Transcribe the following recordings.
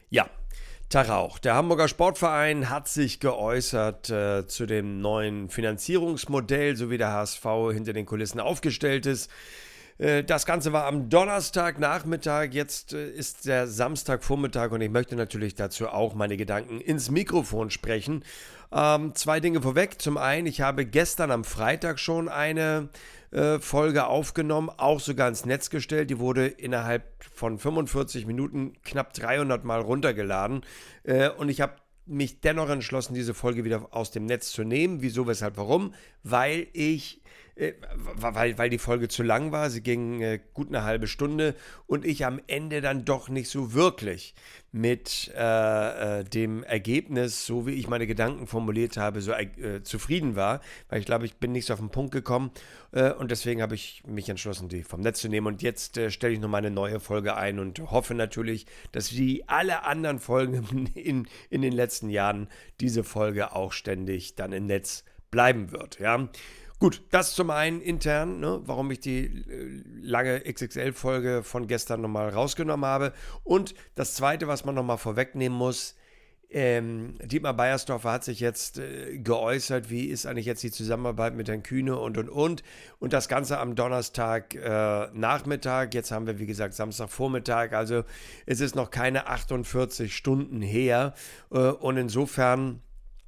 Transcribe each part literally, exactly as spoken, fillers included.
Ja, Tag auch. Der Hamburger Sportverein hat sich geäußert äh, zu dem neuen Finanzierungsmodell, so wie der H S V hinter den Kulissen aufgestellt ist. Äh, das Ganze war am Donnerstagnachmittag, jetzt äh, ist der Samstagvormittag und ich möchte natürlich dazu auch meine Gedanken ins Mikrofon sprechen. Ähm, zwei Dinge vorweg. Zum einen, ich habe gestern am Freitag schon eine äh, Folge aufgenommen, auch sogar ins Netz gestellt. Die wurde innerhalb von fünfundvierzig Minuten knapp dreihundert Mal runtergeladen. Äh, und ich habe mich dennoch entschlossen, diese Folge wieder aus dem Netz zu nehmen. Wieso, weshalb, warum? Weil ich äh, weil, weil die Folge zu lang war. Sie ging äh, gut eine halbe Stunde und ich am Ende dann doch nicht so wirklich mit äh, äh, dem Ergebnis, so wie ich meine Gedanken formuliert habe, so äh, zufrieden war. Weil ich glaube, ich bin nicht so auf den Punkt gekommen äh, und deswegen habe ich mich entschlossen, die vom Netz zu nehmen. Und jetzt äh, stelle ich noch mal eine neue Folge ein und hoffe natürlich, dass wie alle anderen Folgen in, in den letzten Jahren diese Folge auch ständig dann im Netz bleiben wird. Ja. Gut, das zum einen intern, ne, warum ich die äh, lange X X L-Folge von gestern nochmal rausgenommen habe. Und das zweite, was man nochmal vorwegnehmen muss, ähm, Dietmar Beiersdorfer hat sich jetzt äh, geäußert, wie ist eigentlich jetzt die Zusammenarbeit mit Herrn Kühne und und und. Und das Ganze am Donnerstag äh, Nachmittag, jetzt haben wir wie gesagt Samstagvormittag, also es ist noch keine achtundvierzig Stunden her. Äh, und insofern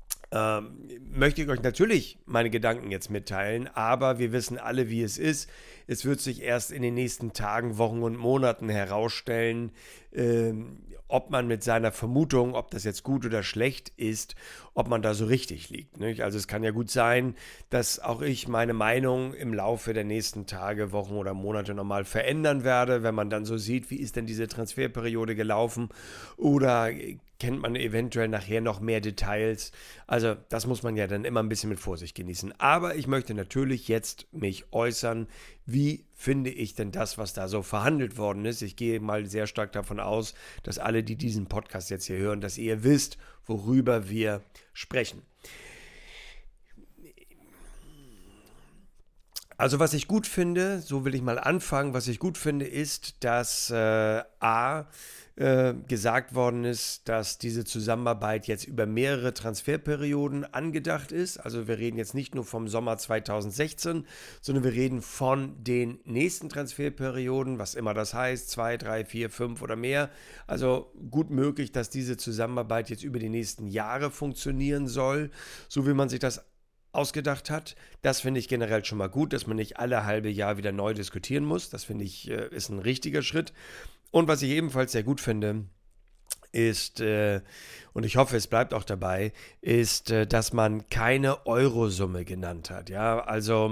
Ähm, möchte ich euch natürlich meine Gedanken jetzt mitteilen, aber wir wissen alle, wie es ist. Es wird sich erst in den nächsten Tagen, Wochen und Monaten herausstellen, ähm, ob man mit seiner Vermutung, ob das jetzt gut oder schlecht ist, ob man da so richtig liegt. Nicht? Also es kann ja gut sein, dass auch ich meine Meinung im Laufe der nächsten Tage, Wochen oder Monate nochmal verändern werde, wenn man dann so sieht, wie ist denn diese Transferperiode gelaufen oder kennt man eventuell nachher noch mehr Details. Also das muss man ja dann immer ein bisschen mit Vorsicht genießen. Aber ich möchte natürlich jetzt mich äußern, wie finde ich denn das, was da so verhandelt worden ist. Ich gehe mal sehr stark davon aus, dass alle, die diesen Podcast jetzt hier hören, dass ihr wisst, worüber wir sprechen. Also was ich gut finde, so will ich mal anfangen, was ich gut finde, ist, dass äh, A, äh, gesagt worden ist, dass diese Zusammenarbeit jetzt über mehrere Transferperioden angedacht ist. Also wir reden jetzt nicht nur vom Sommer zweitausendsechzehn, sondern wir reden von den nächsten Transferperioden, was immer das heißt, zwei, drei, vier, fünf oder mehr. Also gut möglich, dass diese Zusammenarbeit jetzt über die nächsten Jahre funktionieren soll, so wie man sich das ausgedacht hat. Das finde ich generell schon mal gut, dass man nicht alle halbe Jahr wieder neu diskutieren muss. Das finde ich äh, ist ein richtiger Schritt. Und was ich ebenfalls sehr gut finde, ist, äh, und ich hoffe, es bleibt auch dabei, ist, äh, dass man keine Eurosumme genannt hat. Ja, also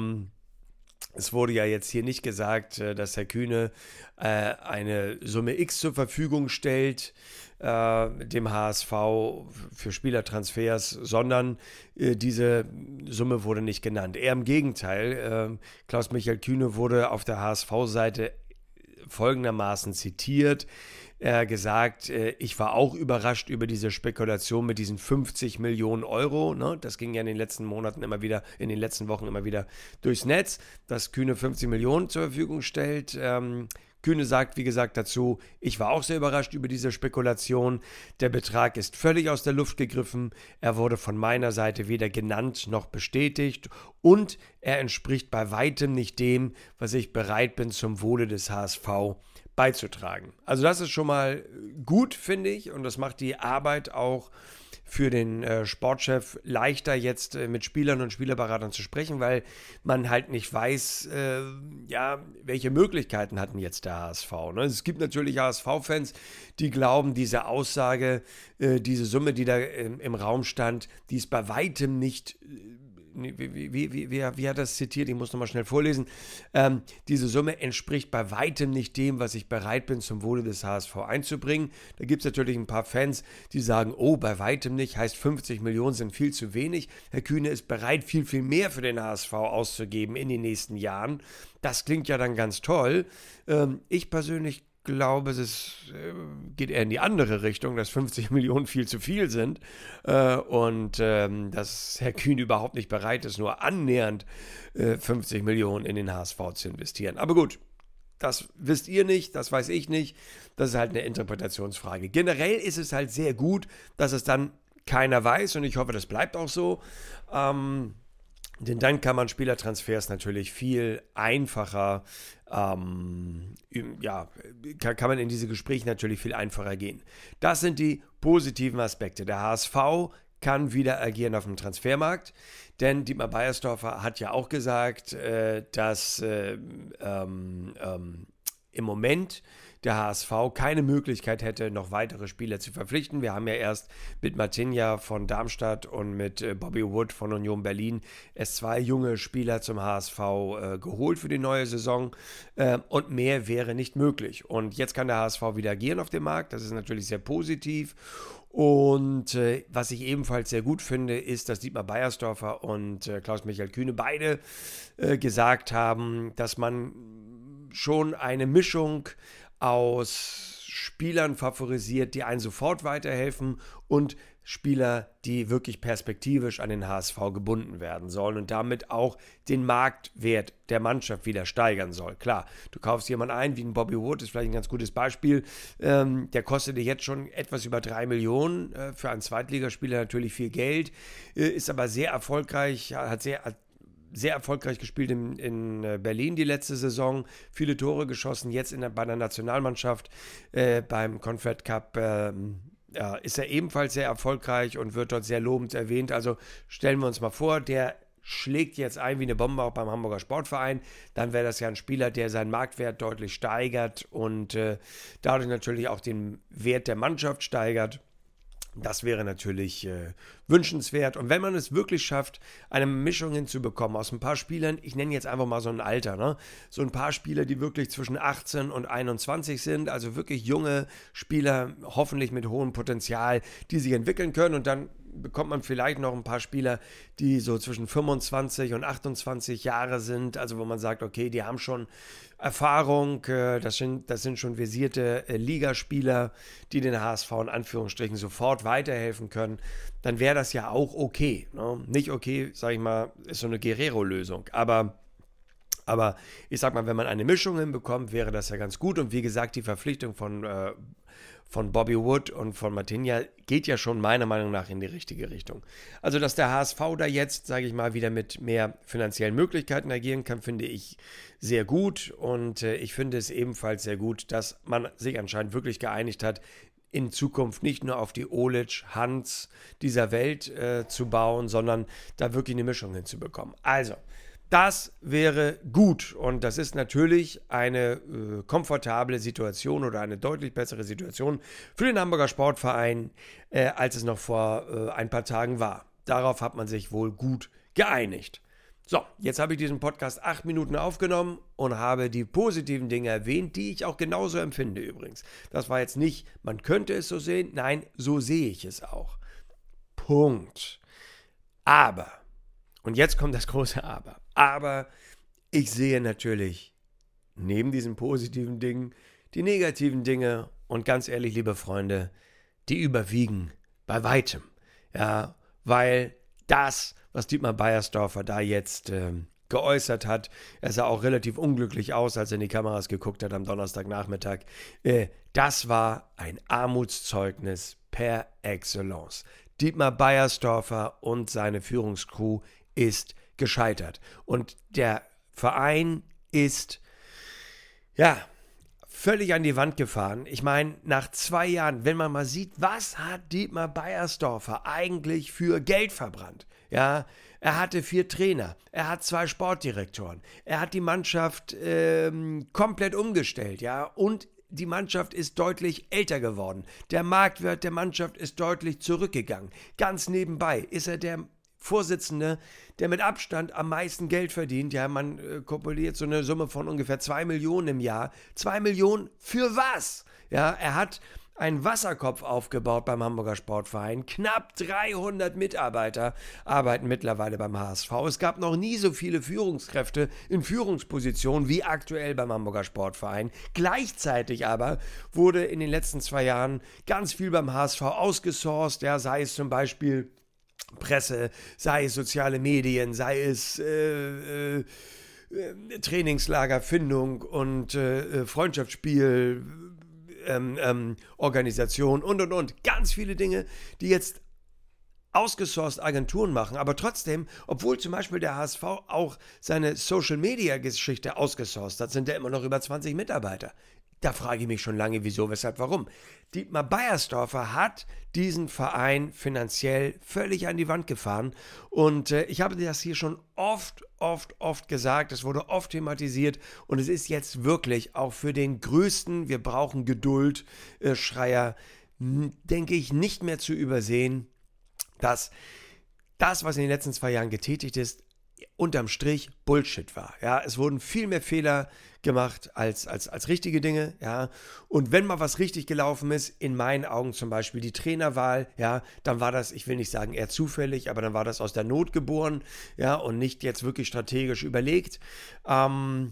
es wurde ja jetzt hier nicht gesagt, äh, dass Herr Kühne äh, eine Summe X zur Verfügung stellt, äh, dem H S V für Spielertransfers, sondern äh, diese Summe wurde nicht genannt. Eher im Gegenteil, äh, Klaus-Michael Kühne wurde auf der H S V-Seite folgendermaßen zitiert. Er hat gesagt, äh, ich war auch überrascht über diese Spekulation mit diesen fünfzig Millionen Euro. Ne? Das ging ja in den letzten Monaten immer wieder, in den letzten Wochen immer wieder durchs Netz, dass Kühne fünfzig Millionen zur Verfügung stellt. Ähm, Kühne sagt, wie gesagt, dazu, ich war auch sehr überrascht über diese Spekulation. Der Betrag ist völlig aus der Luft gegriffen. Er wurde von meiner Seite weder genannt noch bestätigt und er entspricht bei weitem nicht dem, was ich bereit bin, zum Wohle des H S V beizutragen. Also das ist schon mal gut, finde ich, und das macht die Arbeit auch für den äh, Sportchef leichter, jetzt äh, mit Spielern und Spielerberatern zu sprechen, weil man halt nicht weiß, äh, ja, welche Möglichkeiten hatten jetzt der H S V. Ne? Es gibt natürlich H S V-Fans, die glauben, diese Aussage, äh, diese Summe, die da äh, im Raum stand, die ist bei weitem nicht äh, Wie, wie, wie, wie, wie hat das zitiert? Ich muss nochmal schnell vorlesen. Ähm, diese Summe entspricht bei weitem nicht dem, was ich bereit bin, zum Wohle des H S V einzubringen. Da gibt es natürlich ein paar Fans, die sagen, oh, bei weitem nicht, heißt fünfzig Millionen sind viel zu wenig. Herr Kühne ist bereit, viel, viel mehr für den H S V auszugeben in den nächsten Jahren. Das klingt ja dann ganz toll. Ähm, ich persönlich glaube, es äh, geht eher in die andere Richtung, dass fünfzig Millionen viel zu viel sind äh, und ähm, dass Herr Kühn überhaupt nicht bereit ist, nur annähernd äh, fünfzig Millionen in den H S V zu investieren. Aber gut, Das wisst ihr nicht, das weiß ich nicht. Das ist halt eine Interpretationsfrage. Generell ist es halt sehr gut, dass es dann keiner weiß und ich hoffe, das bleibt auch so. Ähm, denn dann kann man Spielertransfers natürlich viel einfacher, ähm, ja, kann, kann man in diese Gespräche natürlich viel einfacher gehen. Das sind die positiven Aspekte. Der H S V kann wieder agieren auf dem Transfermarkt, denn Dietmar Beiersdorfer hat ja auch gesagt, äh, dass äh, ähm, ähm, im Moment der H S V keine Möglichkeit hätte, noch weitere Spieler zu verpflichten. Wir haben ja erst mit Martinia von Darmstadt und mit äh, Bobby Wood von Union Berlin erst zwei junge Spieler zum H S V äh, geholt für die neue Saison äh, und mehr wäre nicht möglich. Und jetzt kann der H S V wieder agieren auf dem Markt, das ist natürlich sehr positiv. Und äh, was ich ebenfalls sehr gut finde, ist, dass Dietmar Beiersdorfer und äh, Klaus-Michael Kühne beide äh, gesagt haben, dass man schon eine Mischung aus Spielern favorisiert, die einen sofort weiterhelfen und Spieler, die wirklich perspektivisch an den H S V gebunden werden sollen und damit auch den Marktwert der Mannschaft wieder steigern soll. Klar, du kaufst jemanden ein, wie ein Bobby Wood, ist vielleicht ein ganz gutes Beispiel, ähm, der kostet dir jetzt schon etwas über drei Millionen, äh, für einen Zweitligaspieler natürlich viel Geld, äh, ist aber sehr erfolgreich, hat sehr, hat sehr erfolgreich gespielt in, in Berlin die letzte Saison, viele Tore geschossen, jetzt in der, bei der Nationalmannschaft äh, beim Confed Cup äh, ja, ist er ebenfalls sehr erfolgreich und wird dort sehr lobend erwähnt. Also stellen wir uns mal vor, der schlägt jetzt ein wie eine Bombe auch beim Hamburger Sportverein, dann wäre das ja ein Spieler, der seinen Marktwert deutlich steigert und äh, dadurch natürlich auch den Wert der Mannschaft steigert. Das wäre natürlich äh, wünschenswert. Und wenn man es wirklich schafft, eine Mischung hinzubekommen aus ein paar Spielern, ich nenne jetzt einfach mal so ein Alter, ne? So ein paar Spieler, die wirklich zwischen achtzehn und einundzwanzig sind, also wirklich junge Spieler, hoffentlich mit hohem Potenzial, die sich entwickeln können und dann bekommt man vielleicht noch ein paar Spieler, die so zwischen fünfundzwanzig und achtundzwanzig Jahre sind, also wo man sagt, okay, die haben schon Erfahrung, äh, das sind, das sind schon versierte äh, Ligaspieler, die den H S V in Anführungsstrichen sofort weiterhelfen können, dann wäre das ja auch okay. Ne? Nicht okay, sag ich mal, ist so eine Guerrero-Lösung, aber aber ich sag mal, wenn man eine Mischung hinbekommt, wäre das ja ganz gut und wie gesagt, die Verpflichtung von äh, von Bobby Wood und von Martinia geht ja schon meiner Meinung nach in die richtige Richtung. Also, dass der H S V da jetzt, sage ich mal, wieder mit mehr finanziellen Möglichkeiten agieren kann, finde ich sehr gut und äh, ich finde es ebenfalls sehr gut, dass man sich anscheinend wirklich geeinigt hat, in Zukunft nicht nur auf die Olic, Hans dieser Welt äh, zu bauen, sondern da wirklich eine Mischung hinzubekommen. Also, das wäre gut und das ist natürlich eine äh, komfortable Situation oder eine deutlich bessere Situation für den Hamburger Sportverein, äh, als es noch vor äh, ein paar Tagen war. Darauf hat man sich wohl gut geeinigt. So, jetzt habe ich diesen Podcast acht Minuten aufgenommen und habe die positiven Dinge erwähnt, die ich auch genauso empfinde übrigens. Das war jetzt nicht, man könnte es so sehen, nein, so sehe ich es auch. Punkt. Aber, und jetzt kommt das große Aber, aber ich sehe natürlich neben diesen positiven Dingen die negativen Dinge und ganz ehrlich, liebe Freunde, die überwiegen bei weitem. Ja, weil das, was Dietmar Beiersdorfer da jetzt äh, geäußert hat, er sah auch relativ unglücklich aus, als er in die Kameras geguckt hat am Donnerstagnachmittag, äh, das war ein Armutszeugnis per excellence. Dietmar Beiersdorfer und seine Führungscrew ist gescheitert. Und der Verein ist, ja, völlig an die Wand gefahren. Ich meine, nach zwei Jahren, wenn man mal sieht, was hat Dietmar Beiersdorfer eigentlich für Geld verbrannt? Ja, er hatte vier Trainer, er hat zwei Sportdirektoren, er hat die Mannschaft ähm, komplett umgestellt, ja, und die Mannschaft ist deutlich älter geworden. Der Marktwert der Mannschaft ist deutlich zurückgegangen. Ganz nebenbei ist er der Vorsitzende, der mit Abstand am meisten Geld verdient. Ja, man äh, kopuliert so eine Summe von ungefähr zwei Millionen im Jahr. zwei Millionen für was? Ja, er hat einen Wasserkopf aufgebaut beim Hamburger Sportverein. Knapp dreihundert Mitarbeiter arbeiten mittlerweile beim H S V. Es gab noch nie so viele Führungskräfte in Führungspositionen wie aktuell beim Hamburger Sportverein. Gleichzeitig aber wurde in den letzten zwei Jahren ganz viel beim H S V ausgesourced. Ja, sei es zum Beispiel Presse, sei es soziale Medien, sei es äh, äh, äh, Trainingslagerfindung und äh, Freundschaftsspiel, ähm, ähm, Organisation und und und. Ganz viele Dinge, die jetzt ausgesourced Agenturen machen, aber trotzdem, obwohl zum Beispiel der H S V auch seine Social-Media-Geschichte ausgesourced hat, sind da immer noch über zwanzig Mitarbeiter. Da frage ich mich schon lange, wieso, weshalb, warum. Dietmar Beiersdorfer hat diesen Verein finanziell völlig an die Wand gefahren und äh, ich habe das hier schon oft, oft, oft gesagt, es wurde oft thematisiert und es ist jetzt wirklich auch für den größten, wir brauchen Geduld, äh, Schreier, denke ich, nicht mehr zu übersehen, dass das, was in den letzten zwei Jahren getätigt ist, unterm Strich Bullshit war. Ja, es wurden viel mehr Fehler gemacht als, als, als richtige Dinge. Ja, und wenn mal was richtig gelaufen ist, in meinen Augen zum Beispiel die Trainerwahl, ja, dann war das, ich will nicht sagen eher zufällig, aber dann war das aus der Not geboren, ja, und nicht jetzt wirklich strategisch überlegt. Ähm,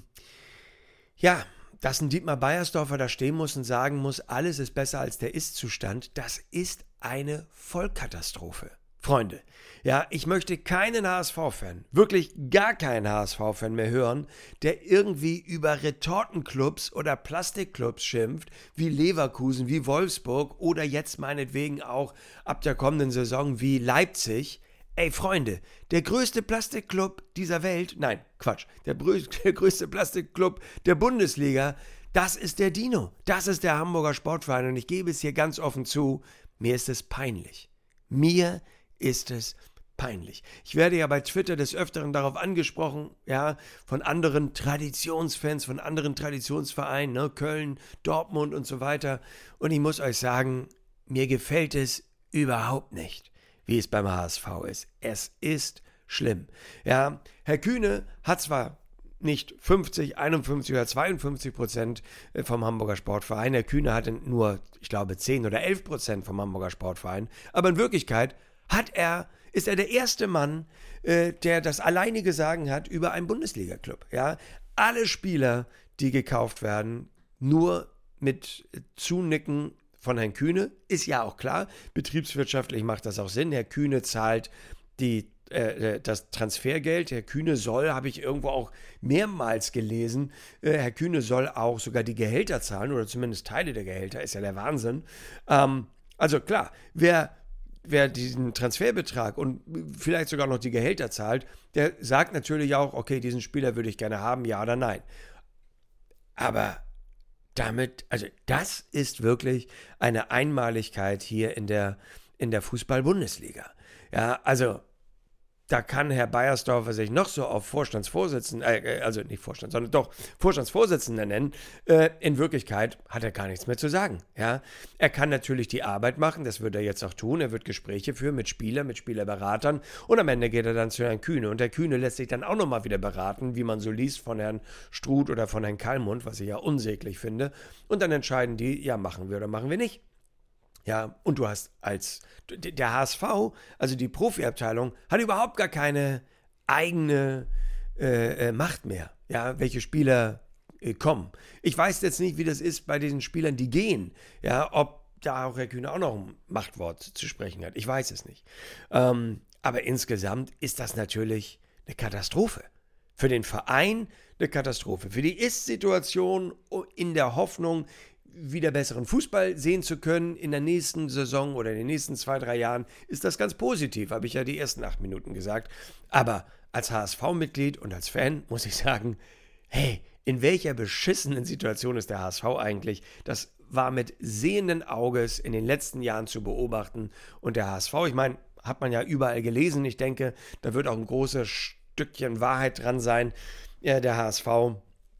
ja, dass ein Dietmar Beiersdorfer da stehen muss und sagen muss, alles ist besser als der Ist-Zustand, das ist eine Vollkatastrophe. Freunde, ja, ich möchte keinen H S V-Fan, wirklich gar keinen H S V-Fan mehr hören, der irgendwie über Retortenclubs oder Plastikclubs schimpft, wie Leverkusen, wie Wolfsburg oder jetzt meinetwegen auch ab der kommenden Saison wie Leipzig. Ey, Freunde, der größte Plastikclub dieser Welt, nein, Quatsch, der, der größte Plastikclub der Bundesliga, das ist der Dino, das ist der Hamburger Sportverein und ich gebe es hier ganz offen zu, mir ist es peinlich. Mir ist es peinlich. Ich werde ja bei Twitter des Öfteren darauf angesprochen, ja, von anderen Traditionsfans, von anderen Traditionsvereinen, ne, Köln, Dortmund und so weiter. Und ich muss euch sagen, mir gefällt es überhaupt nicht, wie es beim H S V ist. Es ist schlimm. Ja, Herr Kühne hat zwar nicht fünfzig, einundfünfzig oder zweiundfünfzig Prozent vom Hamburger Sportverein. Herr Kühne hatte nur, ich glaube, zehn oder elf Prozent vom Hamburger Sportverein. Aber in Wirklichkeit hat er, ist er der erste Mann, äh, der das alleinige Sagen hat über einen Bundesliga-Club. Ja? Alle Spieler, die gekauft werden, nur mit Zunicken von Herrn Kühne, ist ja auch klar. Betriebswirtschaftlich macht das auch Sinn. Herr Kühne zahlt die äh, das Transfergeld. Herr Kühne soll, habe ich irgendwo auch mehrmals gelesen, äh, Herr Kühne soll auch sogar die Gehälter zahlen oder zumindest Teile der Gehälter, ist ja der Wahnsinn. Ähm, also klar, wer wer diesen Transferbetrag und vielleicht sogar noch die Gehälter zahlt, der sagt natürlich auch, okay, diesen Spieler würde ich gerne haben, ja oder nein. Aber damit, also das ist wirklich eine Einmaligkeit hier in der, in der Fußball-Bundesliga. Ja, also da kann Herr Beiersdorfer sich noch so auf Vorstandsvorsitzenden, äh, also nicht Vorstand, sondern doch Vorstandsvorsitzender nennen. Äh, in Wirklichkeit hat er gar nichts mehr zu sagen. Ja? Er kann natürlich die Arbeit machen, das wird er jetzt auch tun. Er wird Gespräche führen mit Spielern, mit Spielerberatern und am Ende geht er dann zu Herrn Kühne. Und der Kühne lässt sich dann auch nochmal wieder beraten, wie man so liest von Herrn Struth oder von Herrn Kallmund, was ich ja unsäglich finde. Und dann entscheiden die, ja, machen wir oder machen wir nicht. Ja, und du hast als, der H S V, also die Profiabteilung, hat überhaupt gar keine eigene äh, Macht mehr, ja, welche Spieler äh, kommen. Ich weiß jetzt nicht, wie das ist bei diesen Spielern, die gehen, ja, ob da auch Herr Kühne auch noch ein Machtwort zu sprechen hat. Ich weiß es nicht. Ähm, aber insgesamt ist das natürlich eine Katastrophe. Für den Verein eine Katastrophe. Für die Ist-Situation in der Hoffnung, wieder besseren Fußball sehen zu können in der nächsten Saison oder in den nächsten zwei, drei Jahren, ist das ganz positiv, habe ich ja die ersten acht Minuten gesagt. Aber als H S V-Mitglied und als Fan muss ich sagen, hey, in welcher beschissenen Situation ist der H S V eigentlich? Das war mit sehenden Auges in den letzten Jahren zu beobachten. Und der H S V, ich meine, hat man ja überall gelesen. Ich denke, da wird auch ein großes Stückchen Wahrheit dran sein. Ja, der H S V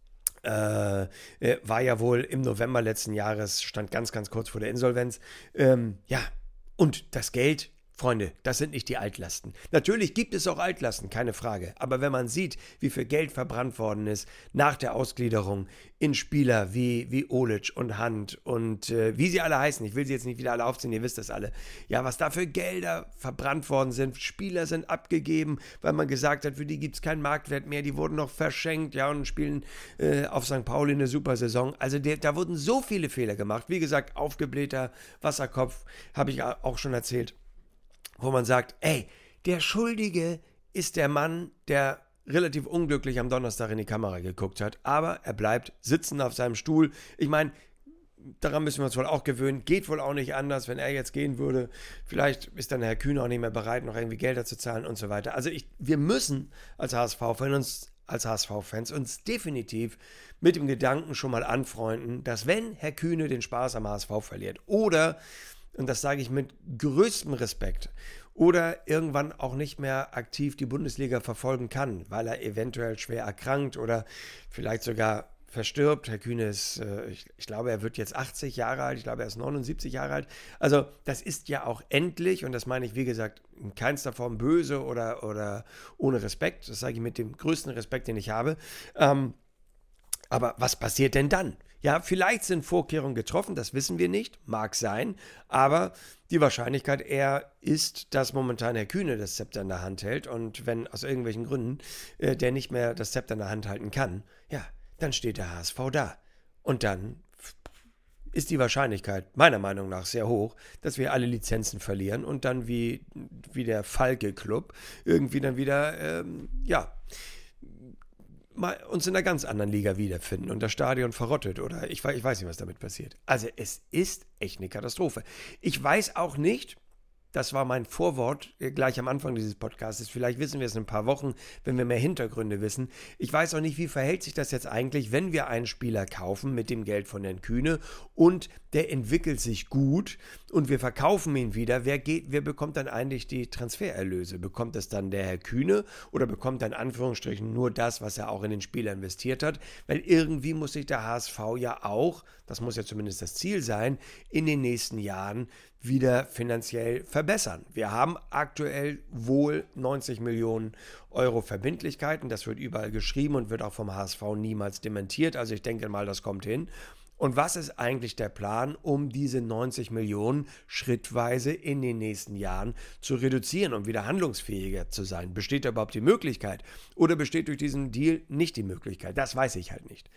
Äh, äh, war ja wohl im November letzten Jahres, stand ganz, ganz kurz vor der Insolvenz. Ähm, ja, und das Geld, Freunde, das sind nicht die Altlasten. Natürlich gibt es auch Altlasten, keine Frage. Aber wenn man sieht, wie viel Geld verbrannt worden ist nach der Ausgliederung in Spieler wie, wie Olic und Hand und äh, wie sie alle heißen, ich will sie jetzt nicht wieder alle aufzählen, ihr wisst das alle. Ja, was da für Gelder verbrannt worden sind. Spieler sind abgegeben, weil man gesagt hat, für die gibt es keinen Marktwert mehr. Die wurden noch verschenkt, ja, und spielen äh, auf Sankt Pauli eine super Saison. Also der, da wurden so viele Fehler gemacht. Wie gesagt, aufgeblähter Wasserkopf, habe ich auch schon erzählt. Wo man sagt, ey, der Schuldige ist der Mann, der relativ unglücklich am Donnerstag in die Kamera geguckt hat, aber er bleibt sitzen auf seinem Stuhl. Ich meine, daran müssen wir uns wohl auch gewöhnen. Geht wohl auch nicht anders, wenn er jetzt gehen würde. Vielleicht ist dann Herr Kühne auch nicht mehr bereit, noch irgendwie Gelder zu zahlen und so weiter. Also ich, wir müssen als H S V-Fans uns, als H S V-Fans uns definitiv mit dem Gedanken schon mal anfreunden, dass wenn Herr Kühne den Spaß am H S V verliert oder, und das sage ich mit größtem Respekt, oder irgendwann auch nicht mehr aktiv die Bundesliga verfolgen kann, weil er eventuell schwer erkrankt oder vielleicht sogar verstirbt. Herr Kühne ist, äh, ich, ich glaube, er wird jetzt achtzig Jahre alt, ich glaube, er ist neunundsiebzig Jahre alt. Also das ist ja auch endlich, und das meine ich, wie gesagt, in keinster Form böse oder, oder ohne Respekt, das sage ich mit dem größten Respekt, den ich habe. Ähm, aber was passiert denn dann? Ja, vielleicht sind Vorkehrungen getroffen, das wissen wir nicht, mag sein, aber die Wahrscheinlichkeit eher ist, dass momentan Herr Kühne das Zepter in der Hand hält und wenn aus irgendwelchen Gründen äh, der nicht mehr das Zepter in der Hand halten kann, ja, dann steht der H S V da. Und dann ist die Wahrscheinlichkeit meiner Meinung nach sehr hoch, dass wir alle Lizenzen verlieren und dann wie, wie der Falke-Club irgendwie dann wieder, ähm, ja, mal uns in einer ganz anderen Liga wiederfinden und das Stadion verrottet oder ich, ich weiß nicht, was damit passiert. Also es ist echt eine Katastrophe. Ich weiß auch nicht, das war mein Vorwort gleich am Anfang dieses Podcasts. Vielleicht wissen wir es in ein paar Wochen, wenn wir mehr Hintergründe wissen. Ich weiß auch nicht, wie verhält sich das jetzt eigentlich, wenn wir einen Spieler kaufen mit dem Geld von Herrn Kühne und der entwickelt sich gut und wir verkaufen ihn wieder. Wer geht, wer bekommt dann eigentlich die Transfererlöse? Bekommt es dann der Herr Kühne oder bekommt er in Anführungsstrichen nur das, was er auch in den Spieler investiert hat? Weil irgendwie muss sich der H S V ja auch, das muss ja zumindest das Ziel sein, in den nächsten Jahren wieder finanziell verbessern. Wir haben aktuell wohl neunzig Millionen Euro Verbindlichkeiten. Das wird überall geschrieben und wird auch vom H S V niemals dementiert. Also ich denke mal, das kommt hin. Und was ist eigentlich der Plan, um diese neunzig Millionen schrittweise in den nächsten Jahren zu reduzieren, um wieder handlungsfähiger zu sein? Besteht da überhaupt die Möglichkeit? Oder besteht durch diesen Deal nicht die Möglichkeit? Das weiß ich halt nicht.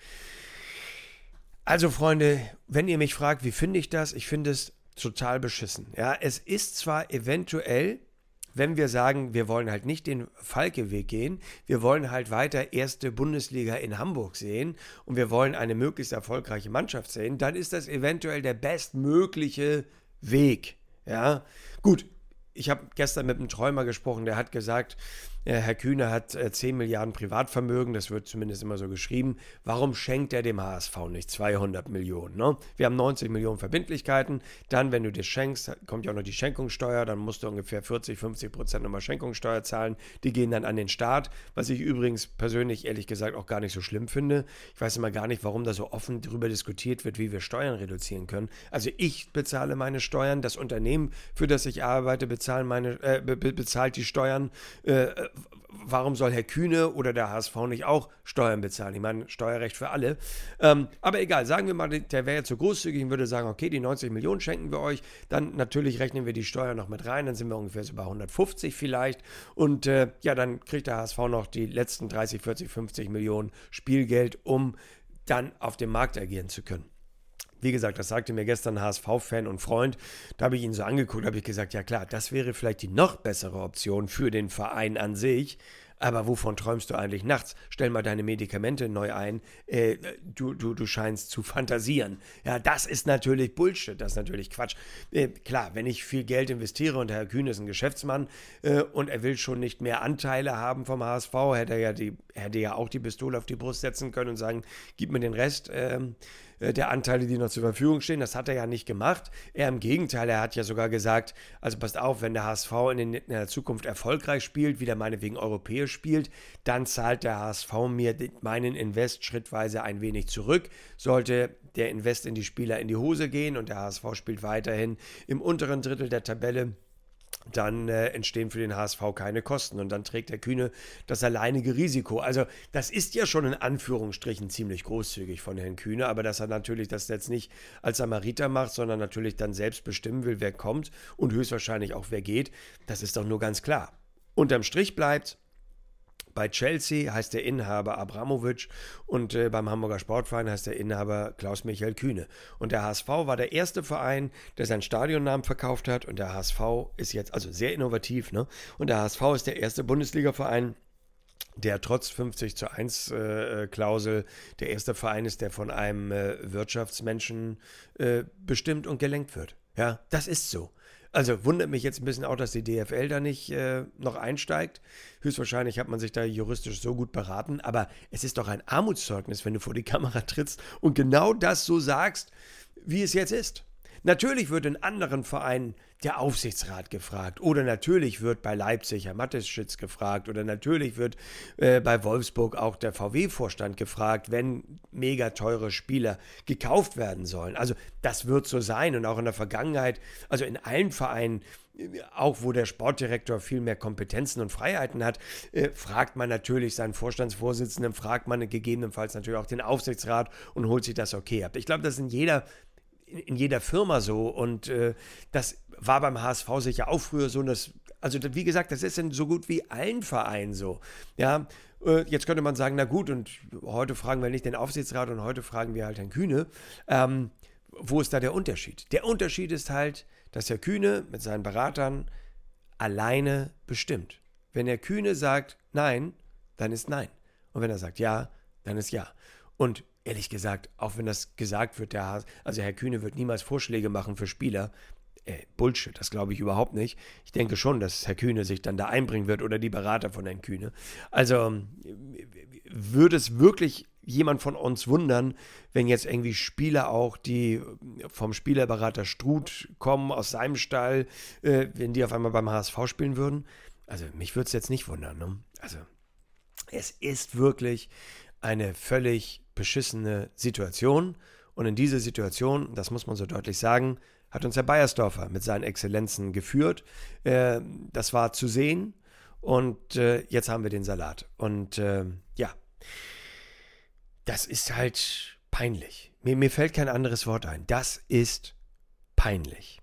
Also Freunde, wenn ihr mich fragt, wie finde ich das? Ich finde es total beschissen. Ja, es ist zwar eventuell, wenn wir sagen, wir wollen halt nicht den Falke-Weg gehen, wir wollen halt weiter erste Bundesliga in Hamburg sehen und wir wollen eine möglichst erfolgreiche Mannschaft sehen, dann ist das eventuell der bestmögliche Weg. Ja, gut. Ich habe gestern mit einem Träumer gesprochen, der hat gesagt, äh, Herr Kühne hat äh, zehn Milliarden Privatvermögen, das wird zumindest immer so geschrieben. Warum schenkt er dem H S V nicht zweihundert Millionen? Ne? Wir haben neunzig Millionen Verbindlichkeiten, dann, wenn du das schenkst, kommt ja auch noch die Schenkungssteuer, dann musst du ungefähr vierzig, fünfzig Prozent nochmal Schenkungssteuer zahlen. Die gehen dann an den Staat, was ich übrigens persönlich, ehrlich gesagt, auch gar nicht so schlimm finde. Ich weiß immer gar nicht, warum da so offen darüber diskutiert wird, wie wir Steuern reduzieren können. Also ich bezahle meine Steuern, das Unternehmen, für das ich arbeite, bezahlt Bezahlen meine, äh, be- bezahlt die Steuern. Äh, warum soll Herr Kühne oder der H S V nicht auch Steuern bezahlen? Ich meine, Steuerrecht für alle. Ähm, aber egal, sagen wir mal, der wäre jetzt so großzügig und würde sagen, okay, die neunzig Millionen schenken wir euch. Dann natürlich rechnen wir die Steuern noch mit rein. Dann sind wir ungefähr so bei hundertfünfzig vielleicht. Und äh, ja, dann kriegt der H S V noch die letzten dreißig, vierzig, fünfzig Millionen Spielgeld, um dann auf dem Markt agieren zu können. Wie gesagt, das sagte mir gestern ein H S V-Fan und Freund. Da habe ich ihn so angeguckt, habe ich gesagt, ja klar, das wäre vielleicht die noch bessere Option für den Verein an sich. Aber wovon träumst du eigentlich nachts? Stell mal deine Medikamente neu ein. Äh, du, du, du scheinst zu fantasieren. Ja, das ist natürlich Bullshit. Das ist natürlich Quatsch. Äh, klar, wenn ich viel Geld investiere und Herr Kühne ist ein Geschäftsmann äh, und er will schon nicht mehr Anteile haben vom H S V, hätte er ja, die, hätte ja auch die Pistole auf die Brust setzen können und sagen, gib mir den Rest ähm, der Anteile, die noch zur Verfügung stehen. Das hat er ja nicht gemacht. Er im Gegenteil, er hat ja sogar gesagt, also passt auf, wenn der H S V in, den, in der Zukunft erfolgreich spielt, wieder meinetwegen europäisch spielt, dann zahlt der H S V mir meinen Invest schrittweise ein wenig zurück. Sollte der Invest in die Spieler in die Hose gehen und der H S V spielt weiterhin im unteren Drittel der Tabelle, dann äh, entstehen für den H S V keine Kosten und dann trägt der Kühne das alleinige Risiko. Also das ist ja schon in Anführungsstrichen ziemlich großzügig von Herrn Kühne, aber dass er natürlich das jetzt nicht als Samariter macht, sondern natürlich dann selbst bestimmen will, wer kommt und höchstwahrscheinlich auch wer geht, das ist doch nur ganz klar. Unterm Strich bleibt, bei Chelsea heißt der Inhaber Abramovic und äh, beim Hamburger Sportverein heißt der Inhaber Klaus-Michael Kühne. Und der H S V war der erste Verein, der seinen Stadionnamen verkauft hat und der H S V ist jetzt, also sehr innovativ, ne? Und der H S V ist der erste Bundesliga-Verein, der trotz fünfzig zu eins äh, Klausel der erste Verein ist, der von einem äh, Wirtschaftsmenschen äh, bestimmt und gelenkt wird. Ja, das ist so. Also wundert mich jetzt ein bisschen auch, dass die D F L da nicht äh, noch einsteigt. Höchstwahrscheinlich hat man sich da juristisch so gut beraten, aber es ist doch ein Armutszeugnis, wenn du vor die Kamera trittst und genau das so sagst, wie es jetzt ist. Natürlich wird in anderen Vereinen der Aufsichtsrat gefragt oder natürlich wird bei Leipzig Herr Mateschitz gefragt oder natürlich wird äh, bei Wolfsburg auch der V W-Vorstand gefragt, wenn mega teure Spieler gekauft werden sollen. Also das wird so sein und auch in der Vergangenheit, also in allen Vereinen, auch wo der Sportdirektor viel mehr Kompetenzen und Freiheiten hat, äh, fragt man natürlich seinen Vorstandsvorsitzenden, fragt man gegebenenfalls natürlich auch den Aufsichtsrat und holt sich das okay ab. Ich glaube, das ist in jeder in jeder Firma so und äh, das war beim H S V sicher auch früher so, dass, also wie gesagt, das ist in so gut wie allen Vereinen so, ja, äh, jetzt könnte man sagen, na gut, und heute fragen wir nicht den Aufsichtsrat und heute fragen wir halt Herrn Kühne, ähm, wo ist da der Unterschied? Der Unterschied ist halt, dass Herr Kühne mit seinen Beratern alleine bestimmt. Wenn Herr Kühne sagt Nein, dann ist Nein und wenn er sagt Ja, dann ist Ja und ehrlich gesagt, auch wenn das gesagt wird, der, also Herr Kühne wird niemals Vorschläge machen für Spieler. Äh, Bullshit, das glaube ich überhaupt nicht. Ich denke schon, dass Herr Kühne sich dann da einbringen wird oder die Berater von Herrn Kühne. Also würde es wirklich jemand von uns wundern, wenn jetzt irgendwie Spieler auch, die vom Spielerberater Struth kommen, aus seinem Stall, äh, wenn die auf einmal beim H S V spielen würden? Also mich würde es jetzt nicht wundern. Ne? Also es ist wirklich eine völlig beschissene Situation. Und in diese Situation, das muss man so deutlich sagen, hat uns Herr Beiersdorfer mit seinen Exzellenzen geführt. Äh, das war zu sehen und äh, jetzt haben wir den Salat. Und äh, ja, das ist halt peinlich. Mir, mir fällt kein anderes Wort ein. Das ist peinlich.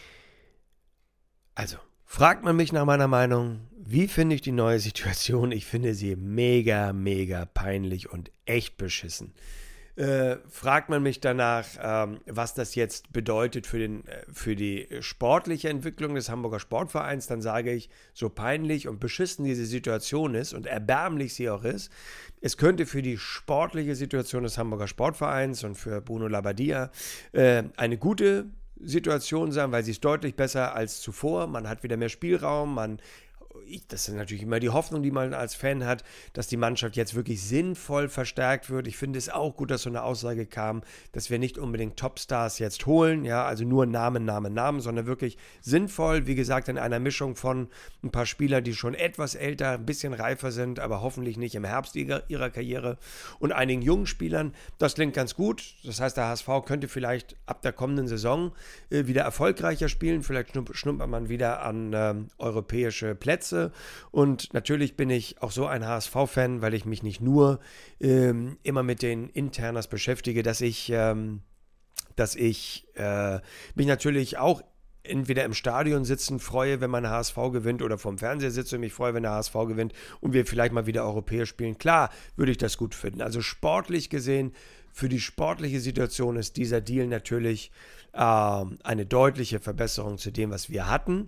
Also, fragt man mich nach meiner Meinung, wie finde ich die neue Situation? Ich finde sie mega, mega peinlich und echt beschissen. Äh, fragt man mich danach, ähm, was das jetzt bedeutet für, den, äh, für die sportliche Entwicklung des Hamburger Sportvereins, dann sage ich, so peinlich und beschissen diese Situation ist und erbärmlich sie auch ist, es könnte für die sportliche Situation des Hamburger Sportvereins und für Bruno Labbadia äh, eine gute Situation sein, weil sie ist deutlich besser als zuvor. Man hat wieder mehr Spielraum, man Ich, das ist natürlich immer die Hoffnung, die man als Fan hat, dass die Mannschaft jetzt wirklich sinnvoll verstärkt wird. Ich finde es auch gut, dass so eine Aussage kam, dass wir nicht unbedingt Topstars jetzt holen, ja, also nur Namen, Namen, Namen, sondern wirklich sinnvoll, wie gesagt, in einer Mischung von ein paar Spielern, die schon etwas älter, ein bisschen reifer sind, aber hoffentlich nicht im Herbst ihrer, ihrer Karriere und einigen jungen Spielern. Das klingt ganz gut. Das heißt, der H S V könnte vielleicht ab der kommenden Saison äh, wieder erfolgreicher spielen. Vielleicht schnuppert man wieder an äh, europäische Plätze. Und natürlich bin ich auch so ein H S V-Fan, weil ich mich nicht nur ähm, immer mit den Internas beschäftige, dass ich, ähm, dass ich äh, mich natürlich auch entweder im Stadion sitzen freue, wenn mein H S V gewinnt oder vorm Fernseher sitze und mich freue, wenn der H S V gewinnt und wir vielleicht mal wieder europäisch spielen. Klar, würde ich das gut finden. Also sportlich gesehen, für die sportliche Situation ist dieser Deal natürlich äh, eine deutliche Verbesserung zu dem, was wir hatten.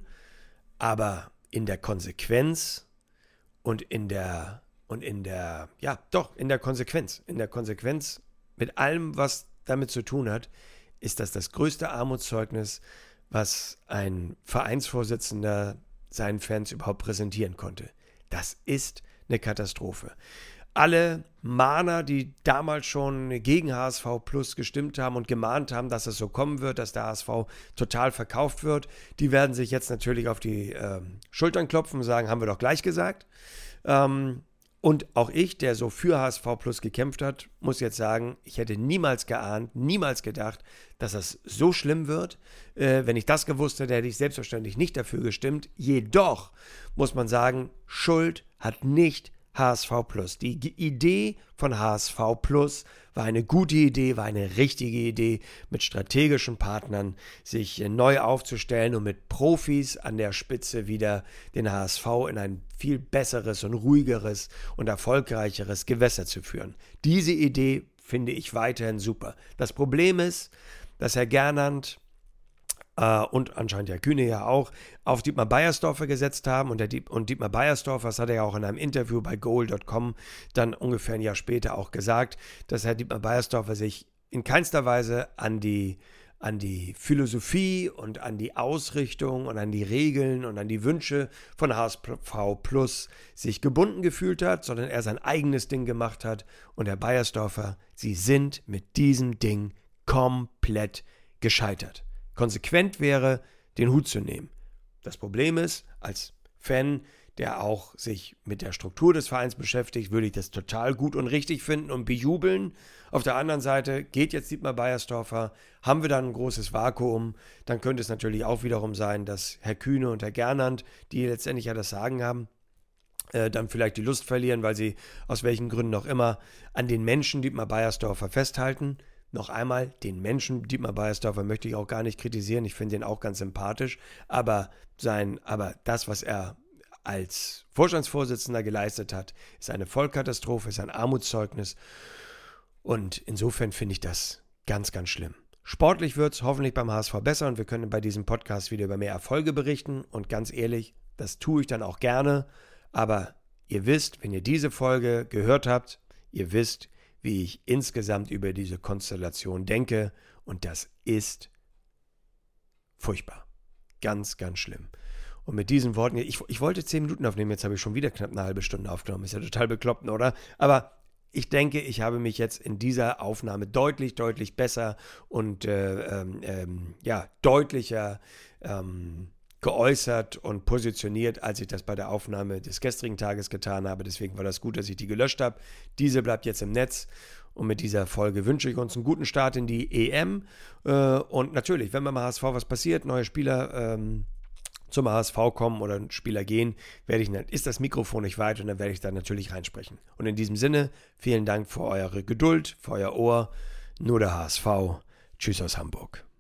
Aber in der Konsequenz und in der, und in der, ja, doch, in der Konsequenz, in der Konsequenz mit allem, was damit zu tun hat, ist das das größte Armutszeugnis, was ein Vereinsvorsitzender seinen Fans überhaupt präsentieren konnte. Das ist eine Katastrophe. Alle Mahner, die damals schon gegen H S V Plus gestimmt haben und gemahnt haben, dass es so kommen wird, dass der H S V total verkauft wird, die werden sich jetzt natürlich auf die äh, Schultern klopfen und sagen, haben wir doch gleich gesagt. Ähm, und auch ich, der so für H S V Plus gekämpft hat, muss jetzt sagen, ich hätte niemals geahnt, niemals gedacht, dass das so schlimm wird. Äh, wenn ich das gewusst hätte, hätte ich selbstverständlich nicht dafür gestimmt. Jedoch muss man sagen, Schuld hat nicht H S V Plus. Die Idee von H S V Plus war eine gute Idee, war eine richtige Idee, mit strategischen Partnern sich neu aufzustellen und mit Profis an der Spitze wieder den H S V in ein viel besseres und ruhigeres und erfolgreicheres Gewässer zu führen. Diese Idee finde ich weiterhin super. Das Problem ist, dass Herr Gernandt äh, und anscheinend Herr Kühne ja auch, auf Dietmar Beiersdorfer gesetzt haben. Und, der Diet- und Dietmar Beiersdorfer, das hat er ja auch in einem Interview bei goal Punkt com dann ungefähr ein Jahr später auch gesagt, dass Herr Dietmar Beiersdorfer sich in keinster Weise an die an die Philosophie und an die Ausrichtung und an die Regeln und an die Wünsche von H S V Plus sich gebunden gefühlt hat, sondern er sein eigenes Ding gemacht hat. Und Herr Beiersdorfer, Sie sind mit diesem Ding komplett gescheitert. Konsequent wäre, den Hut zu nehmen. Das Problem ist, als Fan, der auch sich mit der Struktur des Vereins beschäftigt, würde ich das total gut und richtig finden und bejubeln. Auf der anderen Seite geht jetzt Dietmar Beiersdorfer, haben wir dann ein großes Vakuum, dann könnte es natürlich auch wiederum sein, dass Herr Kühne und Herr Gernandt, die letztendlich ja das Sagen haben, äh, dann vielleicht die Lust verlieren, weil sie aus welchen Gründen auch immer an den Menschen Dietmar Beiersdorfer festhalten. Noch einmal, den Menschen Dietmar Beiersdorfer möchte ich auch gar nicht kritisieren, ich finde ihn auch ganz sympathisch, aber, sein, aber das, was er als Vorstandsvorsitzender geleistet hat, ist eine Vollkatastrophe, ist ein Armutszeugnis und insofern finde ich das ganz, ganz schlimm. Sportlich wird es hoffentlich beim H S V besser und wir können bei diesem Podcast wieder über mehr Erfolge berichten und ganz ehrlich, das tue ich dann auch gerne, aber ihr wisst, wenn ihr diese Folge gehört habt, ihr wisst, wie ich insgesamt über diese Konstellation denke und das ist furchtbar. Ganz, ganz schlimm. Und mit diesen Worten, ich, ich wollte zehn Minuten aufnehmen, jetzt habe ich schon wieder knapp eine halbe Stunde aufgenommen. Ist ja total bekloppt, oder? Aber ich denke, ich habe mich jetzt in dieser Aufnahme deutlich, deutlich besser und äh, ähm, ja, deutlicher ähm, geäußert und positioniert, als ich das bei der Aufnahme des gestrigen Tages getan habe. Deswegen war das gut, dass ich die gelöscht habe. Diese bleibt jetzt im Netz. Und mit dieser Folge wünsche ich uns einen guten Start in die E M. Äh, und natürlich, wenn beim H S V was passiert, neue Spieler ähm, zum H S V kommen oder ein Spieler gehen, werde ich, ist das Mikrofon nicht weit und dann werde ich da natürlich reinsprechen. Und in diesem Sinne, vielen Dank für eure Geduld, für euer Ohr. Nur der H S V. Tschüss aus Hamburg.